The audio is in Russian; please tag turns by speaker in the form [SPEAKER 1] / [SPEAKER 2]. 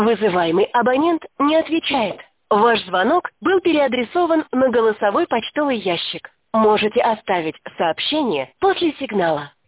[SPEAKER 1] Вызываемый абонент не отвечает. Ваш звонок был переадресован на голосовой почтовый ящик. Можете оставить сообщение после сигнала.